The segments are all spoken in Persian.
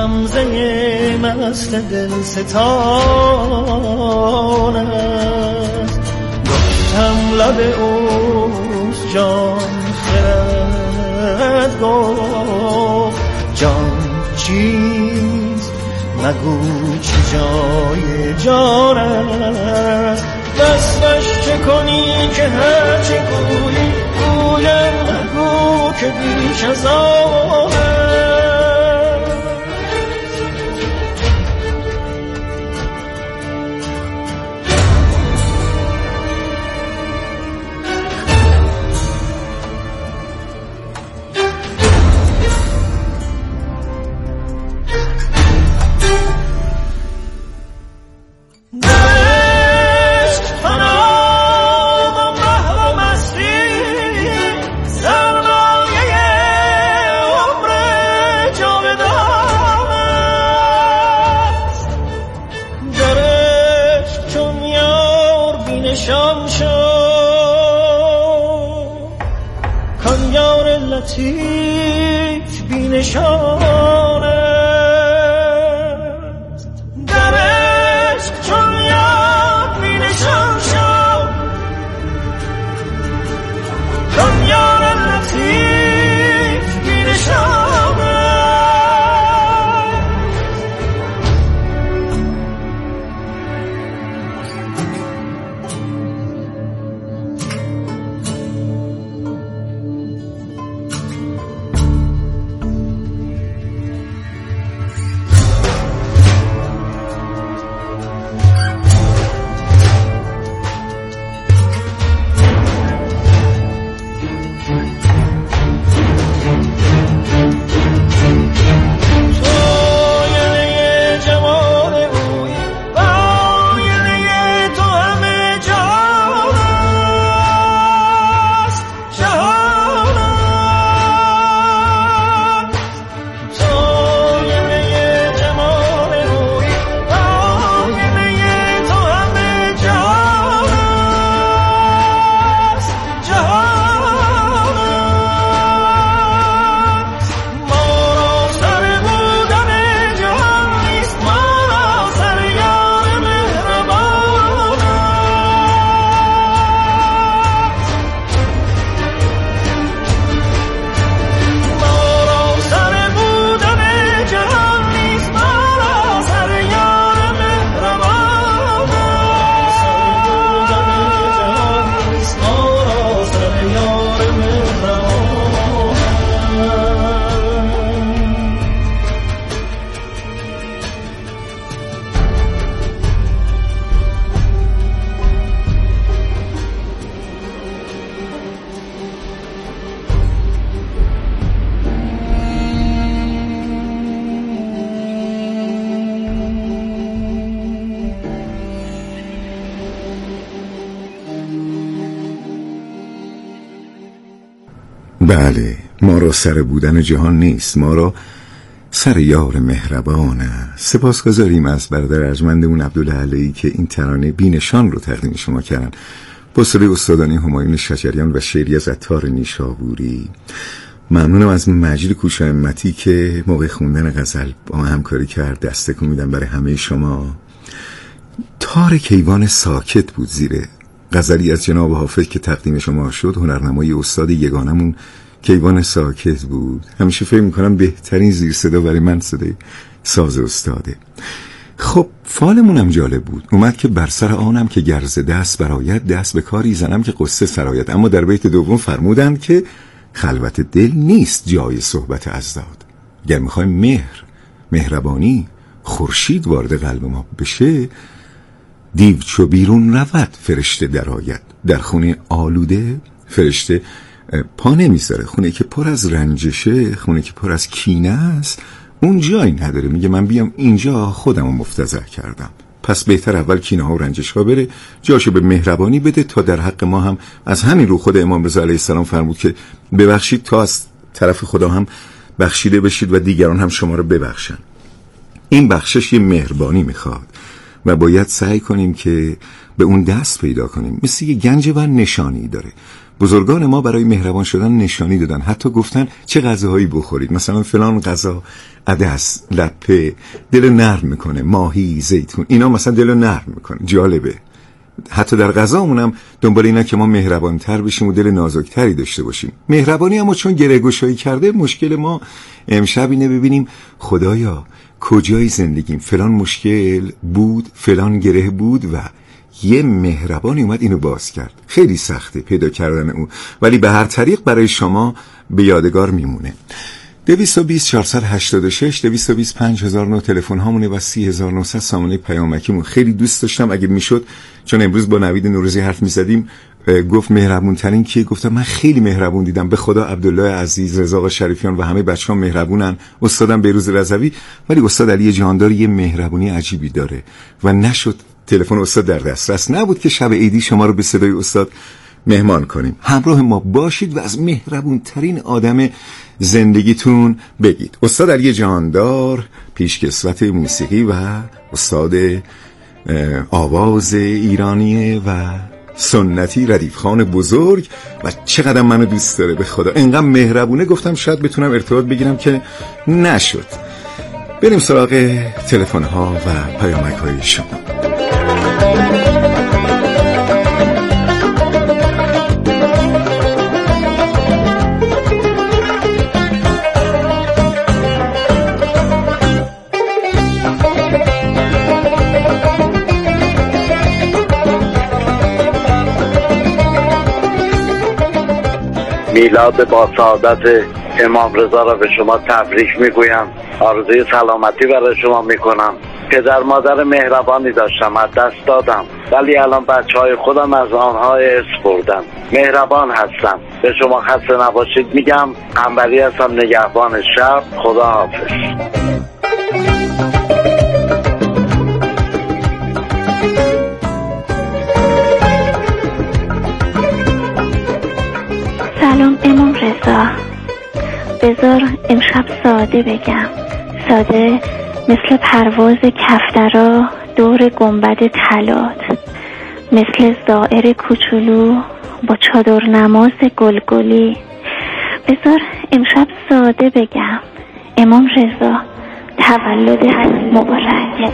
غمزه مست دل ستان است. گفتم لب اوست جان خرد گفت جان چیست مگو چه جای جان است. وصفش چه کنی که هر چه گویی گویم مگو که بیش از آن است. لطیف بینشان است. در عشق چون یاد بینشان شد کن یار لطیف بینشان است. بله، ما را سر بودن جهان نیست، ما را سر یار مهربان است. سپاسگزاریم از برادر ارجمندمون عبدالعلی که این ترانه بینشان رو تقدیم شما کردن با صدای استادانه همایون شجریان و شعری از عطار نیشابوری. ممنونم از مجید کوچه همتی که موقع خوندن غزل با من همکاری کرد. دست تکون میدم برای همه شما. تار کیوان ساکت بود زیر غزلی از جناب حافظ که تقدیم شما شد. هنرنمای استاد یگانمون کیوان ساکت بود. همیشه فکر میکنم بهترین زیر صدا برای من صدای ساز استاده. خب فالمون هم جالب بود. اومد که بر سر آنم که گرز دست براید، دست به کاری زنم که قصه سرایت. اما در بیت دوم فرمودند که خلوت دل نیست جای صحبت ازداد. اگر میخوایم مهربانی خورشید وارد قلب ما بشه، دیو چو بیرون رود فرشته درآید. در خونه آلوده فرشته پا نمیذاره. خونه که پر از رنجشه، خونه که پر از کینه است، اون جایی نداره. میگه من بیام اینجا خودمو مفتضح کردم، پس بهتر اول کینه ها و رنجش ها بره، جاشو به مهربانی بده تا در حق ما هم از همین رو خود امام رضا علیه السلام فرمود که ببخشید تا از طرف خدا هم بخشیده بشید و دیگران هم شما رو ببخشن. این بخشش یه مهربانی میخواد و باید سعی کنیم که به اون دست پیدا کنیم. مثل یه گنج و نشانی داره. بزرگان ما برای مهربان شدن نشانی دادن، حتی گفتن چه غذاهایی بخورید، مثلا فلان غذا عدس، لپه دل نرم میکنه، ماهی، زیتون، اینا مثلا دل نرم میکنه. جالبه. حتی در غذامونم دنبال اینا که ما مهربانتر بشیم و دل نازکتری داشته باشیم. مهربانی اما چون گره‌گشایی کرده، مشکل ما امشب اینه ببینیم خدایا کجای زندگیم فلان مشکل بود، فلان گره بود و یه مهربانی اومد اینو باز کرد. خیلی سخته پیدا کردن اون، ولی به هر طریق برای شما به یادگار میمونه. 220 486 220 5009 تلفن هامونه و 30900 سامانه پیامکیمون. خیلی دوست داشتم اگه میشد، چون امروز با نوید نوروزی حرف میزدیم، گفت مهربون ترین کیه؟ گفتم من خیلی مهربون دیدم، به خدا عبدالله عزیز، رضا آقا شریفیان و همه بچه‌ها مهربونن، استادم بیروز رضوی، ولی استاد علی جهاندار یه مهربونی عجیبی داره و نشد تلفن استاد در دسترس نبود که شب عیدی شما رو به صدای استاد مهمان کنیم. همراه ما باشید و از مهربون ترین آدم زندگیتون بگید. استاد علی جهاندار پیشکسوت موسیقی و استاد آواز ایرانی و سنتی، ردیف خان بزرگ، و چقدر منو دوست داره به خدا، انقدر مهربونه. گفتم شاید بتونم ارتباط بگیرم که نشد. بریم سراغ تلفن ها و پیامک های شما. میلاد با سعادت امام رضا را به شما تبریک میگویم. آرزوی سلامتی برای شما میکنم. پدر مادر مهربانی داشتم، از دست دادم، ولی الان بچهای خودم از آنها ارث بردم. مهربان هستم. به شما خسته نباشید میگم. انبری هستم، نگهبان شب. خدا حافظ. سلام امام رضا، بذار امشب ساده بگم. ساده مثل پرواز کفترا دور گنبد طلات، مثل زائر کوچولو با چادر نماز گلگلی. بذار امشب ساده بگم. امام رضا تولدت مبارک.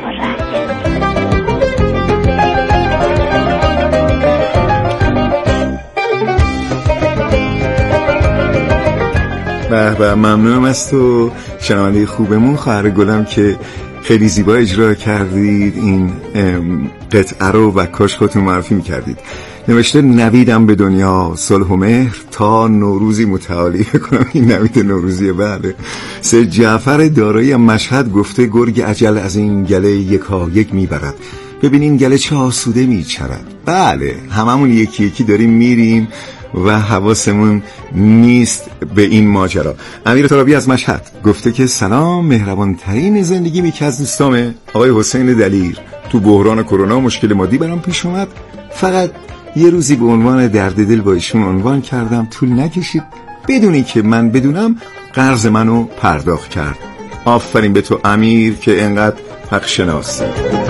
به ممنونم از تو شنونده خوبمون، خواهر گلم که خیلی زیبا اجرا کردید این قطعه رو و کاش خودتون معرفی میکردید. نوشته نویدم به دنیا صلح و مهر تا نوروزی متعالی. بکنم این نوید نوروزیه. بله. سید جعفر دارایی مشهد گفته گرگ اجل از این گله یکا یک میبرد، ببین این گله چه آسوده میچرد. بله، هممون یکی یکی داریم میریم و حواسمون نیست به این ماجرا. امیر ترابی از مشهد گفته که سلام، مهربان ترین زندگی یکی از دوستامه آقای حسین دلیر. تو بحران کرونا مشکل مادی برام پیش اومد، فقط یه روزی به عنوان درد دل با ایشون عنوان کردم، طول نکشید بدونی که من بدونم قرض منو پرداخت کرد. آفرین به تو امیر که انقدر حق شناسی.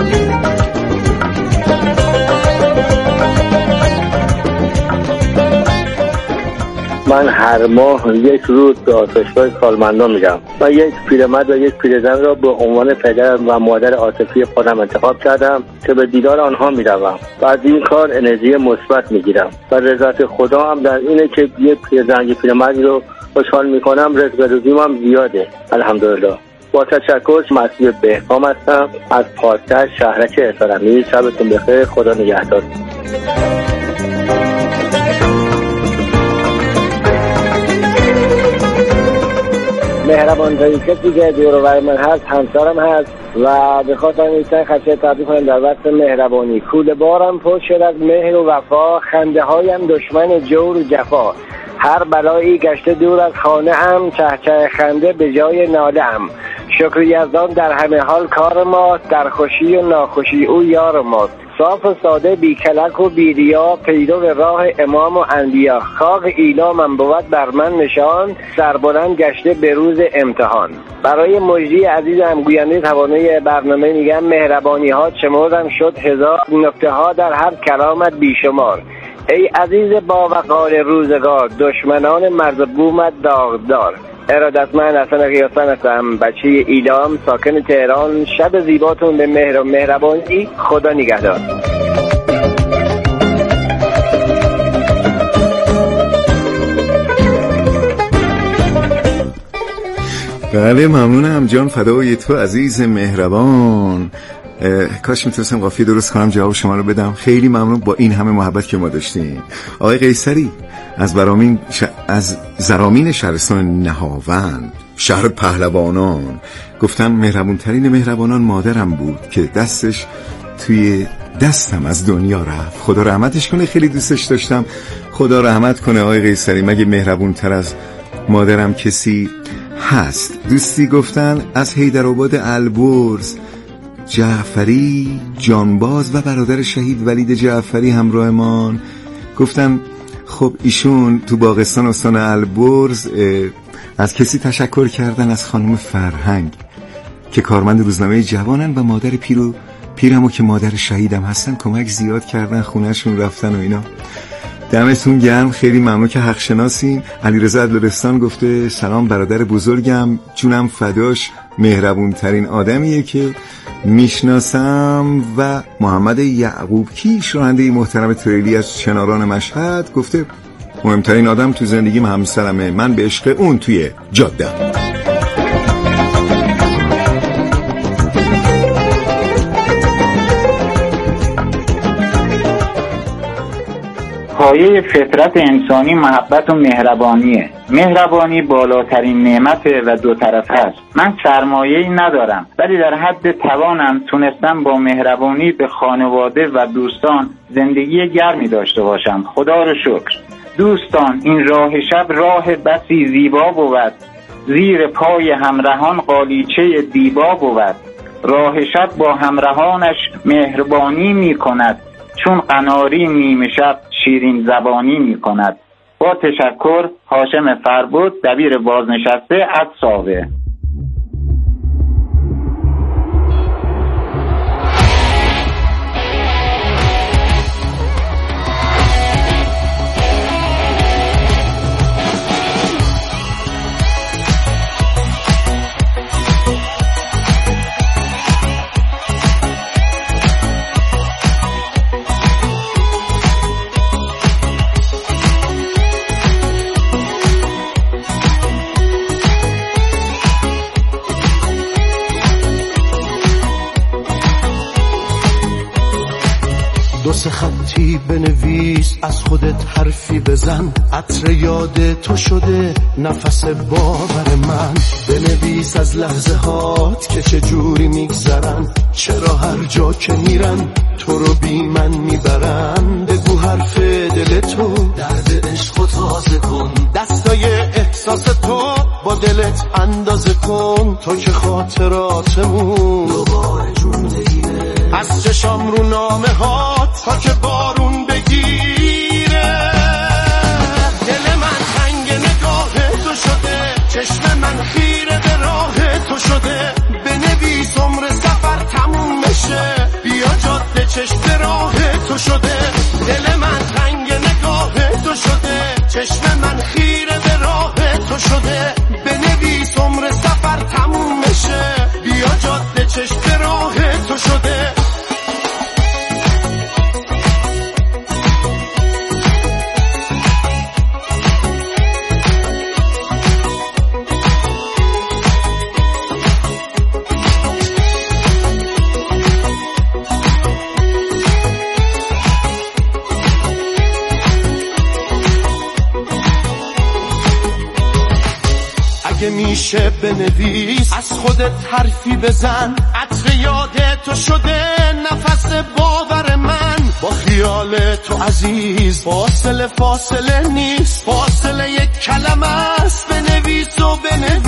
من هر ماه یک روز به آتشباه کارمندان میرم و یک پیرمرد و یک پیرزن را به عنوان پدر و مادر عاطفی خودم انتخاب کردم که به دیدار آنها میروم و از این کار انرژی مثبت میگیرم و رضایت خدا هم در اینه که یک پیرزن یک پیرمردی رو خوشحال میکنم. رزق روزیم هم زیاده الحمدلله. با تشکر، مسئول بهکام هستم از پادکست شهرک احترامی. شبتون بخیر، خدا نگهدار. مهربان ترین کسی که دور و بر من هست همسرم هست و به خاطر این خطیه تبریک کنم در وقت مهربانی. کوله بارم پر شد از مهر و وفا، خنده هایم دشمن جور و جفا. هر بلایی گشته دور از خانه ام، چهچه خنده به جای ناله ام. شکر یزدان در همه حال کار ماست، در خوشی و ناخوشی او یار ماست. صاف و ساده، بی کلک و بی ریا، پیرو راه امام و انبیا. خاک ایلامم بود بر من نشان، سربلند گشته به روز امتحان. برای مجدی عزیزم گوینده توانای برنامه میگم مهربانی ها چمردم شد هزار، نکته ها در هر کلامت بیشمار. ای عزیز با وقار روزگار، دشمنان مرد بومت داغدار. ارادتمند حسن قیاسن هستم، بچه ایدام، ساکن تهران. شب زیباتون به مهر و مهربانی. خدا نگهدار. بله ممنونم جان، فدای تو عزیز مهربان. کاش میتونستم قافیه درست کنم جواب شما رو بدم. خیلی ممنون با این همه محبت که ما داشتیم. آقای قیصری از زرامین شهرستان نهاوند، شهر پهلوانان، گفتن مهربونترین مهربانان مادرم بود که دستش توی دستم از دنیا رفت. خدا رحمتش کنه، خیلی دوستش داشتم. خدا رحمت کنه آقای قیصری، مگه مهربونتر از مادرم کسی هست؟ دوستی گفتن از حیدرآباد البرز، جعفری جانباز و برادر شهید ولید جعفری همراهمان. گفتن خب ایشون تو باغستان استان البرز از کسی تشکر کردن، از خانم فرهنگ که کارمند روزنامه جوانن و مادر پیرمو که مادر شهیدم هستن کمک زیاد کردن، خونهشون رفتن و اینا. دمتون گرم، خیلی ممنون که حق شناسین. علیرضا عدلستان گفته سلام برادر بزرگم، جونم فداش، مهربون ترین آدمیه که میشناسم. و محمد یعقوب کیش، راننده محترم تریلی از چناران مشهد، گفته مهمترین آدم تو زندگیم همسرمه، من به عشق اون توی جاده. پایه فطرت انسانی محبت و مهربانیه. مهربانی بالاترین نعمته و دو طرفه است. من سرمایه‌ای ندارم، ولی در حد توانم تونستم با مهربانی به خانواده و دوستان زندگی گرمی داشته باشم. خدا رو شکر. دوستان، این راه شب راه بسی زیبا بود، زیر پای همراهان قالیچه دیبا بود. راه شب با همراهانش مهربانی می کند، چون قناری نیمه شب شیرین زبانی می کند. با تشکر، هاشم فربود، دبیر بازنشسته عدساوه. دو سه خطی بنویس، از خودت حرفی بزن، عطر یاد تو شده نفس باور من. بنویس از لحظه هات که چجوری میگذرن، چرا هر جا که میرن تو رو بی من میبرن. بگو حرف دل تو، درد عشق تازه کن، دستای احساس تو با دلت اندازه کن. تو که خاطراتمون دوباره جون بگیره، از چشام رو نامه هات تا که بارون بگیره. دل من تنگ نگاه تو شده، چشم من خیره به راه تو شده. بنویس عمر سفر تموم بشه، بیا جاده چشم راه تو شده. دل من تنگ نگاه تو شده، چشم من خیره به راه تو شده. بنویس عمر سفر تموم بشه، بیا جاده چشم راه تو شده. اگه میشه بنویس، از خودت حرفی بزن، عطر یاد تو شده نفس باور من. با خیال تو عزیز فاصله نیست، فاصله یک کلمه است. بنویس و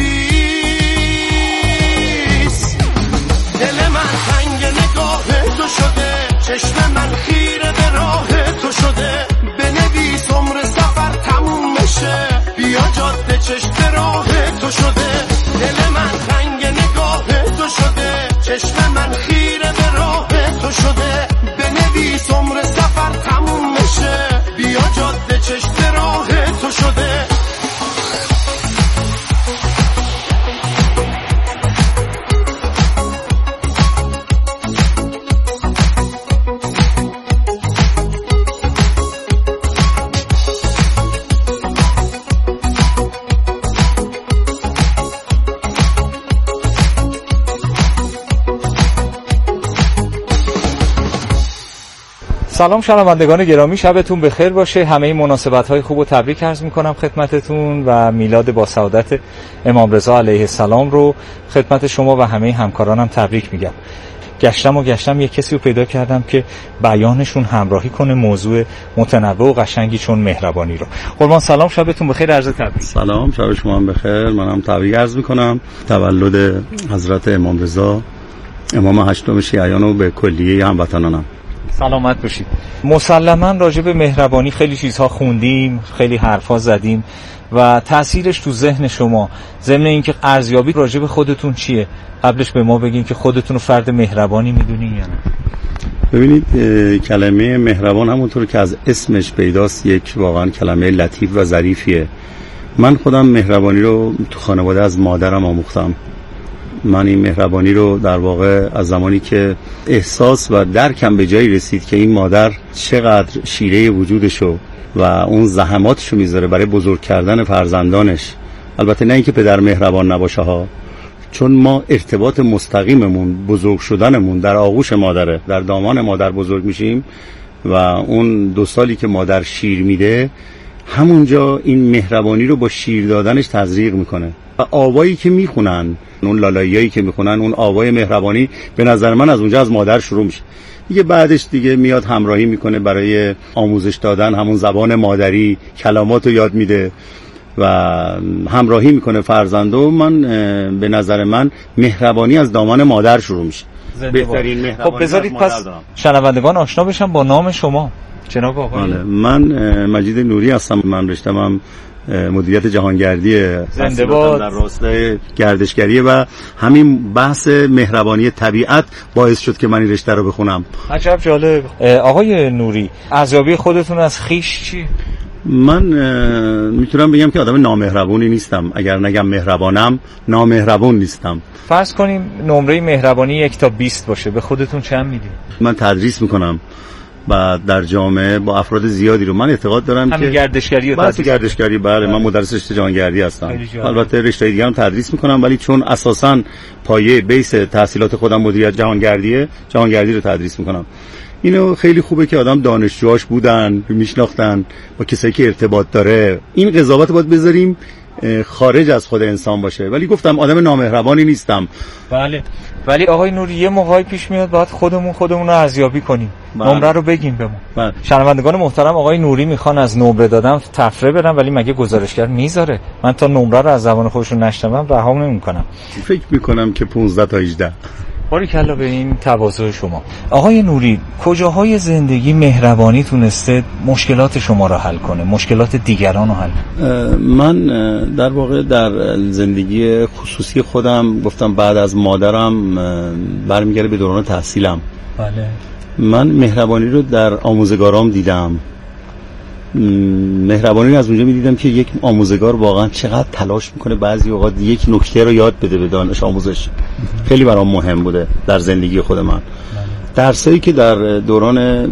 بنویس. دل من تنگ نگاه تو شده، چشم من خیره به راه تو شده. بنویس عمر سفر تموم بشه، بیا جاده چشم راه تو شده. دل من تنگ نگاه تو شده، چشم من خیره به راه تو شده. بنویس عمر سفر تموم بشه، سلام شنوندگان گرامی، شبتون بخیر باشه. همه مناسبت‌های خوب و تبریک عرض می‌کنم خدمتتون و میلاد با سعادت امام رضا علیه السلام رو خدمت شما و همه همکارانم تبریک میگم. گشتم یک کسی رو پیدا کردم که بیانشون همراهی کنه موضوع متنوع و قشنگی چون مهربانی رو. قربان سلام، شبتون بخیر، عرض تبریک. سلام، شب شما هم بخیر. منم تبریک عرض می‌کنم. تولد حضرت امام رضا امام هشتم شیعیان و به کلیه هموطنانم. سلامت باشید. مسلماً راجع به مهربانی خیلی چیزها خوندیم، خیلی حرفا زدیم و تأثیرش تو ذهن شما، ضمن اینکه ارزیابی راجع به خودتون چیه؟ قبلش به ما بگین که خودتون رو فرد مهربانی میدونین یا نه؟ ببینید، کلمه مهربان همونطور که از اسمش پیداست یک واقعا کلمه لطیف و ظریفیه. من خودم مهربانی رو تو خانواده از مادرم آموختم. من این مهربانی رو در واقع از زمانی که احساس و درکم به جایی رسید که این مادر چقدر شیره وجودشو و اون زحماتشو میذاره برای بزرگ کردن فرزندانش، البته نه اینکه پدر مهربان نباشه ها، چون ما ارتباط مستقیممون بزرگ شدنمون در آغوش مادره، در دامان مادر بزرگ میشیم و اون 2 سالی که مادر شیر میده همونجا این مهربانی رو با شیر دادنش تزریق میکنه و آوایی که میخونن، اون لالاییایی که میخونن، اون آوای مهربانی به نظر من از اونجا از مادر شروع میشه. دیگه بعدش دیگه میاد همراهی میکنه برای آموزش دادن همون زبان مادری، کلماتو یاد میده و همراهی میکنه فرزندو. من به نظر من مهربانی از دامان مادر شروع میشه. بهترین مهربانی. خب بذارید پس شنوندگان آشنا بشن با نام شما جناب آقای. من مجید نوری هستم. من رشته‌ام مدیریت جهانگردی، زنده باد، در راستای گردشگری و همین بحث مهربانی طبیعت باعث شد که من این رشته رو بخونم. عجب جالب. آقای نوری، ارزیابی خودتون از خیش چی؟ من میتونم بگم که آدم نامهربونی نیستم. اگر نگم مهربانم، نامهربون نیستم. فرض کنیم نمره مهربانی 1 تا 20 باشه، به خودتون چند میدید؟ من تدریس میکنم و در جامعه با افراد زیادی رو من اعتقاد دارم که گردشگری گردشگری بله، من مدرس رشته جهانگردی هستم. البته رشته دیگه هم تدریس میکنم، ولی چون اساساً پایه بیس تحصیلات خودم مدیریت جهانگردی رو تدریس میکنم. اینو خیلی خوبه که آدم دانشجوهاش بودن، میشناختن، با کسایی که ارتباط داره. این قضاوت باید بذاریم خارج از خود انسان باشه. ولی گفتم آدم نامهربانی نیستم. بله. ولی آقای نوری یه موقعی پیش میاد باید خودمون رو ارزیابی کنیم. نمره رو بگیم بهمون. شنوندگان محترم، آقای نوری میخوان از نمره دادن تفره برن، ولی مگه گزارشگر میذاره؟ من تا نمره رو از زبان خودشون نشنوم رها نمیکنم. فکر میکنم که 15 تا 18. باریکلا به این تواضع شما. آقای نوری، کجاهای زندگی مهربانی تونسته مشکلات شما رو حل کنه، مشکلات دیگران رو حل؟ من در واقع در زندگی خصوصی خودم گفتم بعد از مادرم برمیگرده به دوران تحصیلم. بله. من مهربانی رو در آموزگارام دیدم. مهربانی رو از اونجا می‌دیدم که یک آموزگار واقعا چقدر تلاش میکنه بعضی اوقات یک نکته رو یاد بده به دانش آموزش. خیلی برام مهم بوده در زندگی خود من. درسایی که در دوران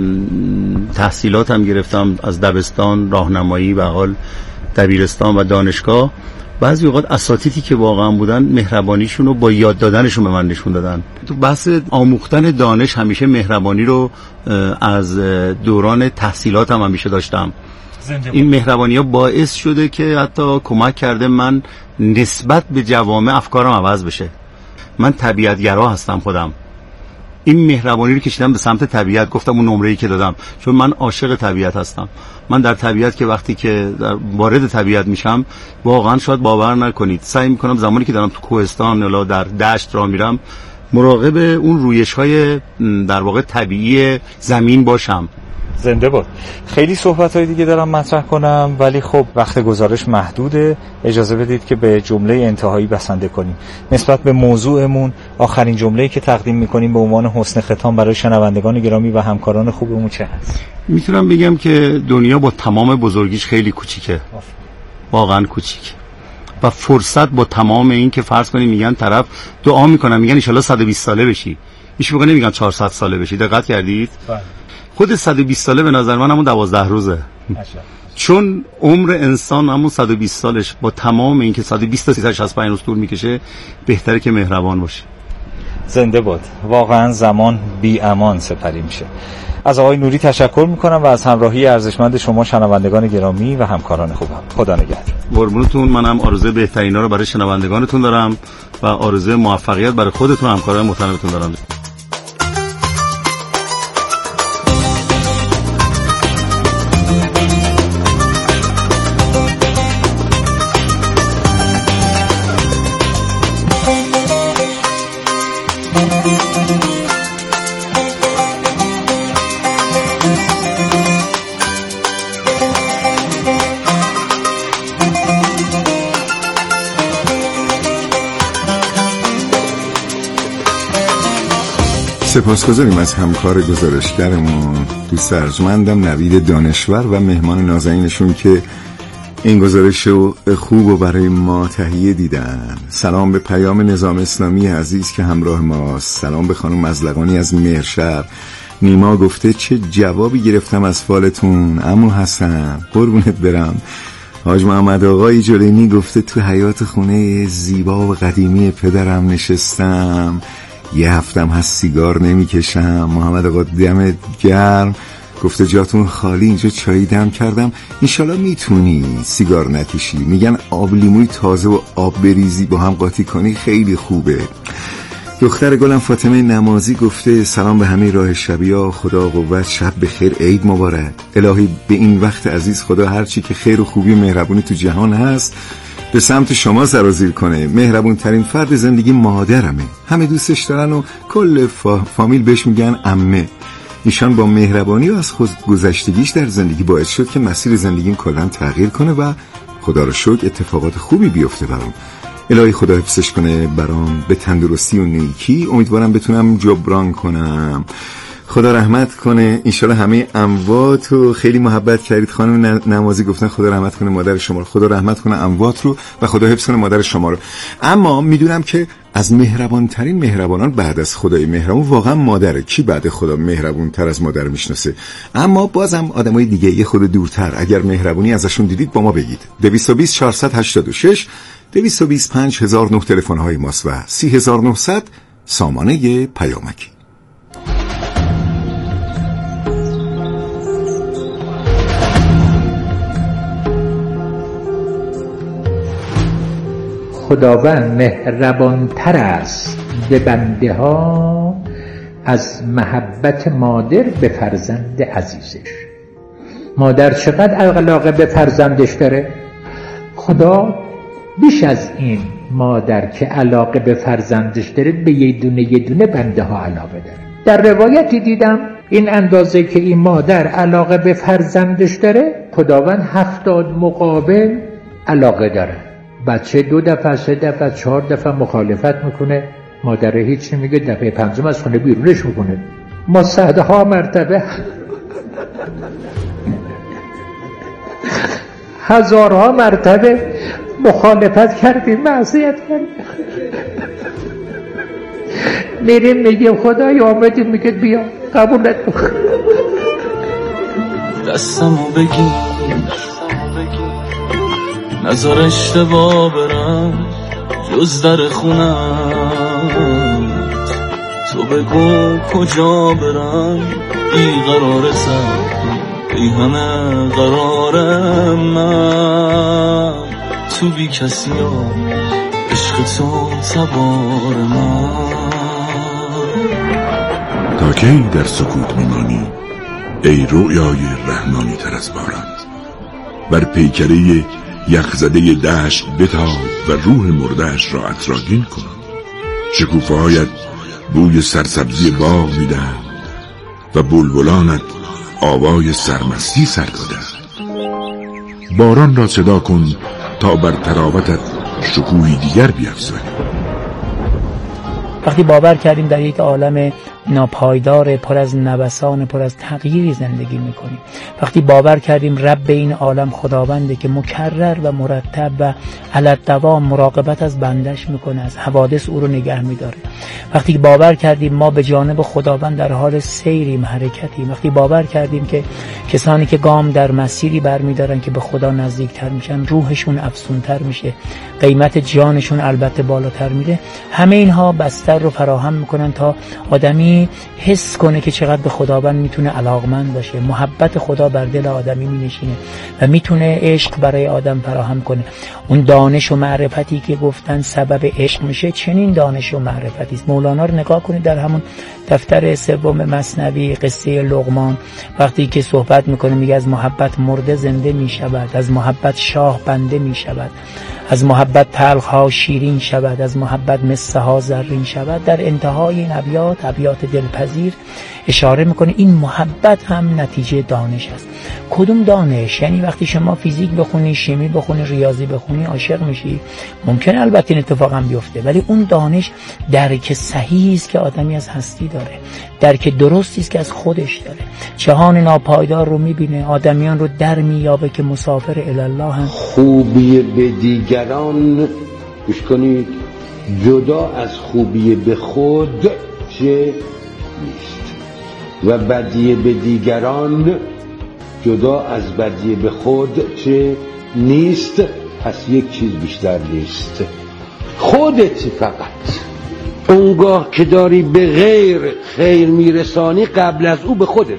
تحصیلاتم گرفتم، از دبستان، راهنمایی و حال دبیرستان و دانشگاه، بعضی اوقات اساتیدی که واقعا بودن مهربانیشون رو با یاد دادنشون به من نشون دادن. تو بحث آموختن دانش همیشه مهربانی رو از دوران تحصیلاتم همیشه داشتم. این مهربانی ها باعث شده که حتی کمک کرده من نسبت به جوامع افکارم عوض بشه. من طبیعتگرا هستم خودم. این مهربانی رو کشیدم به سمت طبیعت. گفتم اون نمره‌ای که دادم چون من عاشق طبیعت هستم. من در طبیعت که وقتی که وارد طبیعت میشم واقعا شاید باور نکنید سعی میکنم زمانی که دارم تو کوهستان یا در دشت راه میرم مراقب اون رویش‌های در واقع طبیعی زمین باشم. زنده باد. خیلی صحبت‌های دیگه دارم مطرح کنم، ولی خب وقت گزارش محدوده. اجازه بدید که به جمله انتهایی بسنده کنیم. نسبت به موضوعمون آخرین جمله‌ای که تقدیم می‌کنیم به عنوان حسن ختام برای شنوندگان گرامی و همکاران خوبمون چه هست؟ میتونم بگم که دنیا با تمام بزرگیش خیلی کوچیکه. واقعا کوچیک. و فرصت با تمام این که فرض کنیم میگن طرف دعا میکنن میگن ان شاءالله 120 ساله بشی. هیچ موقع نمیگن 400 ساله بشی. دقت کردید؟ خود 120 ساله به نظر من همون 12 روزه. چون عمر انسان همون 120 سالش با تمام این که 120 تا 365 روز طول میکشه بهتره که مهربان باشه. زنده باد. واقعا زمان بی امان سپری میشه. از آقای نوری تشکر میکنم و از همراهی ارزشمند شما شنوندگان گرامی و همکاران خوبم. خدا نگهدار. قربونتون. منم آرزوی بهترینا رو برای شنوندگانتون دارم و آرزوی موفقیت برای خودتون و همکاران محترمتون دارم. سپاسگزاریم از همکار گزارشگرمون دوست ارجمندم نوید دانشور و مهمان نازنینشون که این گزارش رو خوب و برای ما تهیه دیدن. سلام به پیام نظام اسلامی عزیز که همراه ماست. سلام به خانم مزلقانی از مهرشهر. نیما گفته چه جوابی گرفتم از فالتون عمو حسن، قربونت برم. حاج محمد آقای جلینی گفته تو حیاط خونه زیبا و قدیمی پدرم نشستم، یه هفتم هست سیگار نمیکشم. محمد آقا دمت گرم، گفته جاتون خالی، اینجا چایی دم کردم. انشالله میتونی سیگار نکشی. میگن آب لیموی تازه و آب بریزی با هم قاطی کنی خیلی خوبه. دختر گلم فاطمه نمازی گفته سلام به همه راه شبیا، خدا قوت، شب بخیر، عید مبارک. الهی به این وقت عزیز خدا هرچی که خیر و خوبی و مهربونی تو جهان هست به سمت شما سرازیر کنه. مهربون ترین فرد زندگی مادرمه، همه دوستش دارن و کل فامیل بهش میگن عمه. ایشان با مهربانی و از خود گذشتگیش در زندگی باعث شد که مسیر زندگیم کلاً تغییر کنه و خدا رو شکر اتفاقات خوبی بیفته برام. الهی خدا حفظش کنه برام به تندرستی و نیکی. امیدوارم بتونم جبران کنم. خدا رحمت کنه. انشالله همه اموات رو خیلی محبت کردید. خانم نمازی گفتن خدا رحمت کنه مادر شما رو. خدا رحمت کنه اموات رو و خدا حفظ کنه مادر شما رو. اما میدونم که از مهربان ترین مهربانان بعد از خدای مهربان واقعا مادره. کی بعد خدا مهربون تر از مادر میشناسه؟ اما بازم آدمای دیگه یه خود دورتر اگر مهربونی ازشون دیدید با ما بگید. 220 486 225 1009 تلفن های ماست و 3900 سامانه پیامکی. خداوند مهربان‌تر است به بنده ها از محبت مادر به فرزند عزیزش. مادر چقدر علاقه به فرزندش داره؟ خدا بیش از این مادر که علاقه به فرزندش داره به یه دونه بنده ها علاقه داره. در روایتی دیدم این اندازه که این مادر علاقه به فرزندش داره خداوند 70 مقابل علاقه داره. بچه 2 دفعه 3 دفعه 4 دفعه مخالفت میکنه، مادر هیچ نمیگه، دفعه 5 از خونه بیرونش میکنه. ما صدها مرتبه هزارها مرتبه مخالفت کردیم، معصیت کردیم، میریم میگیم خدای آمدیم، میگه بیا قبولت بکن. دستمو بگیر نظر اشتباه برم جز در خونم، تو بگو کجا برم بیقرار سر ای همه قرارم، من تو بی کسی ها عشق تو تبار من. تا کی در سکوت میمانی ای رویای رحمانی تر از باران، بر پیکره یخزده دشت بتاب و روح مردهش را عطرآگین کن. شکوفه هایت بوی سرسبزی باغ میدن و بلبلانت آوای سرمستی سر دادن. باران را صدا کن تا بر تراوتت شکوهی دیگر بیفزایی. وقتی باور کردیم در یک عالم ناپایدار پر از نوسان پر از تغییری زندگی میکنیم، وقتی باور کردیم رب این عالم خداونده که مکرر و مرتب و علی الدوام مراقبت از بندش میکنه، از حوادث او رو نگه میداره، وقتی که باور کردیم ما به جانب خداوند در حال سیریم، حرکتیم، وقتی باور کردیم که کسانی که گام در مسیری برمیدارن که به خدا نزدیکتر میشن، روحشون افزونتر میشه، قیمت جانشون البته بالاتر میره، همه اینها بستر رو فراهم میکنن تا آدمی حس کنه که چقدر به خداوند میتونه علاقمند باشه. محبت خدا بر دل آدمی مینشینه و میتونه عشق برای آدم فراهم کنه. اون دانش و معرفتی که گفتن سبب عشق میشه، چنین دانش و معرفتی است. مولانا رو نگاه کنید در همون دفتر 3 مثنوی قصه لقمان وقتی که صحبت میکنه میگه از محبت مرده زنده میشود، از محبت شاه بنده میشود، از محبت تلخ ها شیرین شود، از محبت مصه ها زرین شود. در انتهای این ابیات دلپذیر اشاره میکنه این محبت هم نتیجه دانش است. کدوم دانش؟ یعنی وقتی شما فیزیک بخونی، شیمی بخونی، ریاضی بخونی عاشق میشی، ممکنه البته این اتفاق هم بیفته، ولی اون دانش درک صحیحی است که آدمی از هستی داره، درک درستی است که از خودش داره، جهان ناپایدار رو میبینه، آدمیان رو در میابه که مسافر الی الله هم. خوبی به دیگران گوش کنید جدا از خوبی به خود چه نیست و بدی به دیگران جدا از بدی به خود چه نیست. پس یک چیز بیشتر نیست، خودت فقط. اونگاه که داری به غیر خیر میرسانی قبل از او به خودت.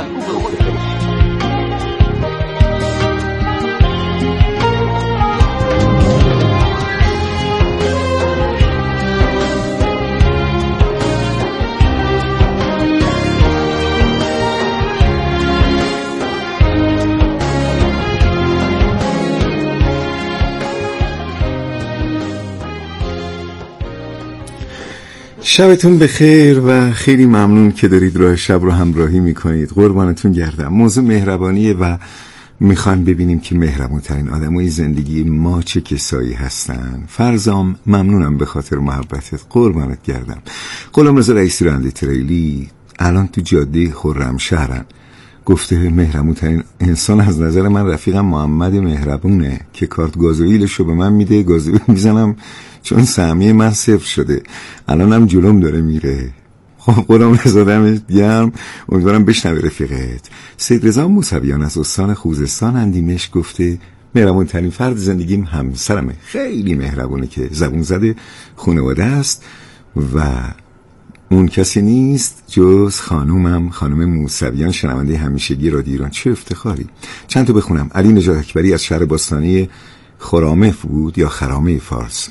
شبتون بخیر و خیلی ممنون که دارید راه شب رو همراهی میکنید. قربانتون گردم. موضوع مهربانیه و میخوایم ببینیم که مهربونترین آدمای زندگی ما چه کسایی هستن. فرزام ممنونم به خاطر محبتت، قربانت گردم. غلامرضا رئیسی راننده تریلی الان تو جاده خرمشهرن، گفته مهربونترین انسان از نظر من رفیقم محمد مهربونه که کارت گازوئیلشو به من میده، گازوئیل میزنم چون سهمیه من 0 شده، الانم جلوم داره میره. خب غلامرضا دمت گرم، امیدوارم بشنوی رفیقت. سید رضا موسویان از استان خوزستان اندیمش گفته مهربونترین فرد زندگیم همسرمه، خیلی مهربونه که زبون زده خانواده است و اون کسی نیست جز خانومم، خانم موسویان، شنونده همیشگی رادیو ایران. چه افتخاری. چند تا بخونم. علی نجات اکبری از شهر باستانی خرامه بود یا خرامه فارس،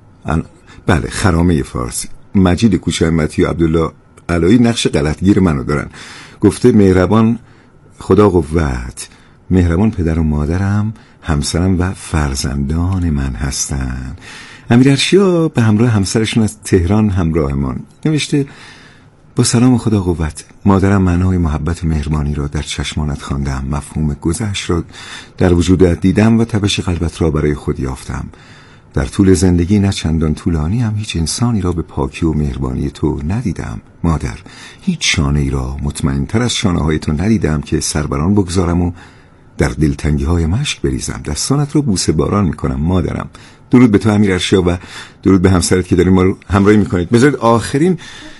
بله خرامه فارس. مجید کوچه‌متی و عبدالله علایی نقش غلطگیر منو دارن. گفته مهربان خدا قوت، مهربان پدر و مادرم، همسرم و فرزندان من هستن. امیر ارشیا به همراه همسرشون از تهران همراهمان. نوشته با سلام خدا قوت، مادرم معنای محبت و مهربانی را در چشمانت خواندم، مفهوم گذشت را در وجودت دیدم و تپش قلبت را برای خود یافتم. در طول زندگی نه چندان طولانی هم هیچ انسانی را به پاکی و مهربانی تو ندیدم. مادر، هیچ شانه ای را مطمئن‌تر از شانه های تو ندیدم که سربران بگذارم و در دلتنگی های مشک بریزم. دستانت رو بوسه باران میکنم مادرم. درود به تو امیر ارشیا و درود به همسرت که داریم ما رو همراهی میکنید. بذارید آخرین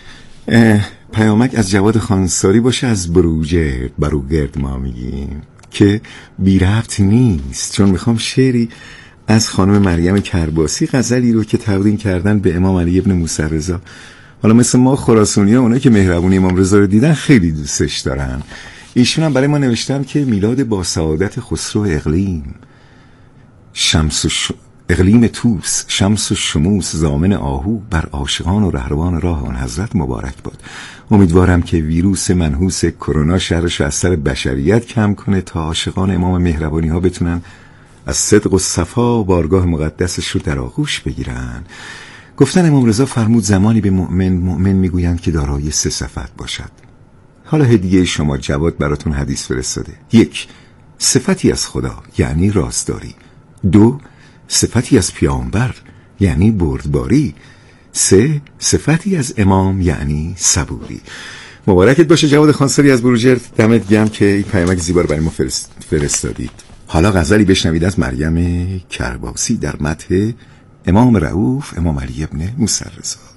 پیامک از جواد خانساری باشه از بروگرد ما میگیم که بی ربط نیست، چون میخوام شعری از خانم مریم کرباسی، غزلی رو که تقدیم کردن به امام علی ابن موسی رضا. حالا مثل ما خراسانی ها، اونایی که مهربونی امام رضا رو دیدن خیلی دوستش دارن. ایشون هم برای ما نوشتن که میلاد با سعادت خسرو اقلیم، اقلیم توس، شمس و شموس زامن آهو، بر عاشقان و رهروان راه آن حضرت مبارک باد. امیدوارم که ویروس منحوس کرونا شرش از سر بشریت کم کنه تا عاشقان امام مهربانی ها بتونن از صدق و صفا بارگاه مقدسش رو در آغوش بگیرن. گفتن امام رضا فرمود زمانی به مؤمن میگویند که دارای 3 صفت باشد. حالا هدیه شما جواد براتون حدیث فرستاده. 1. صفتی از خدا یعنی رازداری. 2. صفتی از پیامبر یعنی بردباری. 3. صفتی از امام یعنی صبوری. مبارکت باشه جواد خانساری از بروجرد، دمت گرم که این پیامک زیبا رو برای ما فرستادید. حالا غزلی بشنوید از مریم کرباسی در مدح امام رؤوف امام علی ابن موسی رضا.